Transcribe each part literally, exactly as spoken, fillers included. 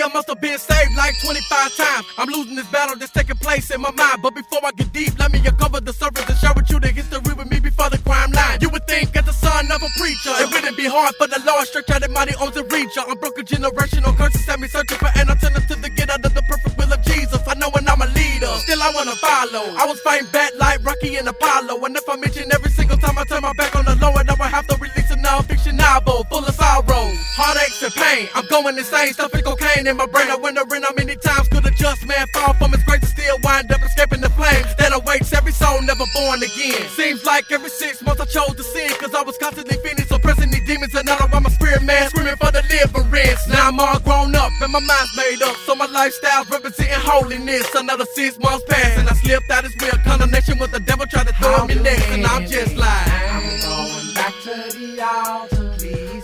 I must have been saved like twenty-five times. I'm losing this battle that's taking place in my mind. But before I get deep, let me uncover the surface and share with you the history with me before the crime line. You would think as the son of a preacher, it wouldn't be hard for the Lord stretch out the mighty arms and reach her. Unbroken generational curses have me searching for an alternative to get out of the perfect will of Jesus. I know when I'm a leader, still I wanna follow. I was fighting back like Rocky and Apollo. And if I mention every single time I turn my back on the Lord, I would have to release a non-fiction novel full of sorrow, heartaches and pain. I'm going insane, stuffing cocaine in my brain. I wondering how many times could a just man fall from his grace and still wind up escaping the flames that awaits every soul never born again. Seems like every six months I chose to sin, cause I was constantly feeling suppressing these demons, and now I'm a spirit man screaming for deliverance. Now I'm all grown up and my mind's made up, so my lifestyle's representing holiness. Another six months passed and I slipped out his will. Condemnation with the devil tried to throw me next, and I'm just like, I'm going back to the altar. Please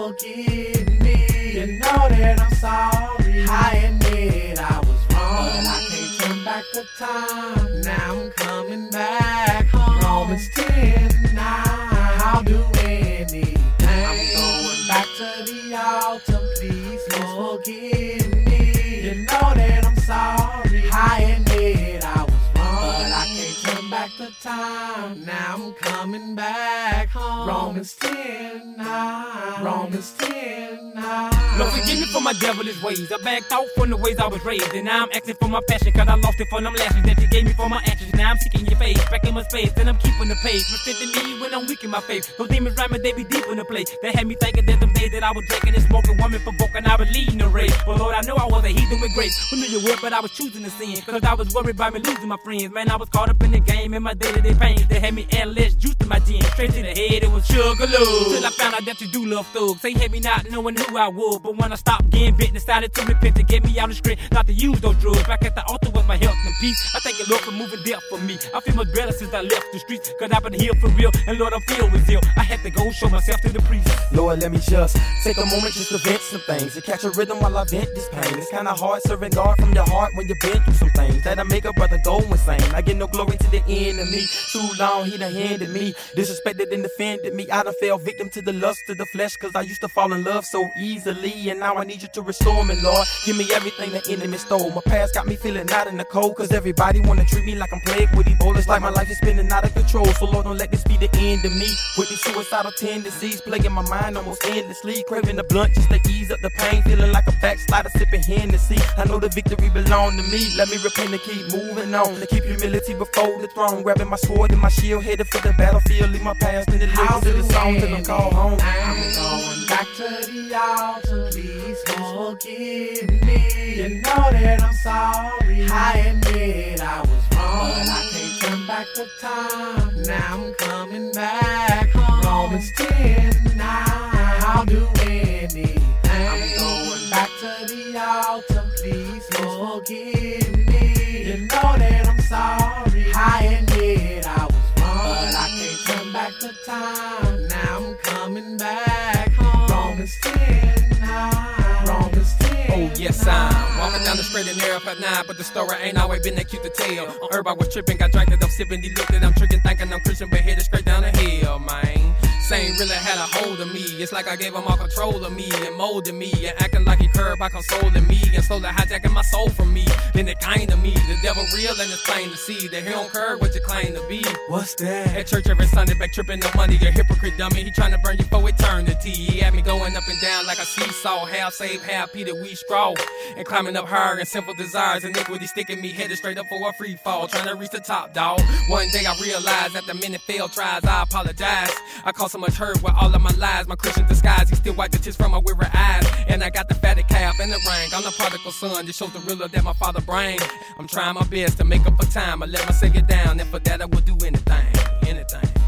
forgive me. You know that I'm sorry. I admit I was wrong, but I can't turn back the time. Now I'm coming back home. Romans ten nine, I'll do anything. I'm going back to the altar. Please forgive me. You know that I'm sorry. I admit I was wrong, but I can't turn back the time. Now I'm coming back home. Romans ten nine. Romans ten nine. Lord, forgive me for my devilish ways. I backed out from the ways I was raised, and now I'm acting for my passion, cause I lost it for them lashes that you gave me for my actions. Now I'm seeking your face, back in my space, and I'm keeping the pace. Restricting me when I'm weak in my faith. Those demons rhyming, they be deep in the place. They had me thinking that them days that I was drinking and smoking, woman provoking, I was leading the race. But Lord, I know I was a heathen with grace. Who knew you would, but I was choosing to sin, cause I was worried about me losing my friends. Man, I was caught up in the game and my day-to-day pain. They had me add less juice to my gin, straight to the head, it was sugar-loo. Till I found out that you do love thugs. They had me not knowing who I was, but when I stopped getting bit, decided to repent to get me out of script, not to use those drugs. Back at the altar was my health and peace. I thank you, Lord, for moving depth for me. I feel much better since I left the streets, cause I've been healed for real, and Lord, I'm filled with zeal. I had to go show myself to the priest. Lord, let me just take a moment just to vent some things and catch a rhythm while I vent this pain. It's kinda hard serving God from your heart when you've been through some things that'll make a brother go insane. I get no glory to the enemy. Too long he done handed me, disrespected and defended me. I done fell victim to the lust of the flesh, cause I used to fall in love so easily, and now I need you to restore me, Lord. Give me everything the enemy stole. My past got me feeling out in the cold, cause everybody wanna treat me like I'm plagued with Ebola. It's like my life is spinning out of control, so Lord, don't let this be the end of me. With these suicidal tendencies plaguing my mind almost endlessly, craving the blunt just to ease up the pain, feeling like a backslider sipping Hennessy. I know the victory belong to me. Let me repent and keep moving on, to keep humility before the throne, grabbing my sword and my shield, headed for the battlefield. Leave my past in the lyrics to the song till I'm called home. I'm going back to the altar. Please forgive me. You know that I'm sorry. I admit I was wrong, but I can't turn back the time. Now I'm coming back home. Romans ten nine, I'll do anything. I'm going back to the altar. Please forgive me. You know that I'm sorry. I admit I was wrong, but I can't turn back the time. Now I'm coming back home. Romans ten nine. Romans ten. Oh yes, I'm walking down the straight and narrow at nine, but the story ain't always been that cute to tell. On herb I was tripping, got drank it up, sipping, he looked at I'm tricking, thinking I'm Christian, but headed straight down the hill, man. Same really had a hold of me. It's like I gave him all control of me and molded me and acting like he cared by consoling me and slowly hijacking my soul from me. Then it came to me, the devil real and it's plain to see that he don't care what you claim to be. What's that? At church every Sunday, back tripping no money, a hypocrite dummy. He trying to burn you for eternity. He had me going up and down like a seesaw, half saved, half Peter we scroll, and climbing up higher in simple desires. Iniquity sticking me headed straight up for a free fall, trying to reach the top, dog. One day I realized after many failed tries, I apologize. I caused so much hurt with all of my lies. My Christian disguise, he still wiped the tears from my weary eyes. And I got the fatted calf and the ring. I'm the prodigal son, this shows the real love that my father bring. I'm trying my best to make up for time. I let my Savior down, and for that I will do anything, anything.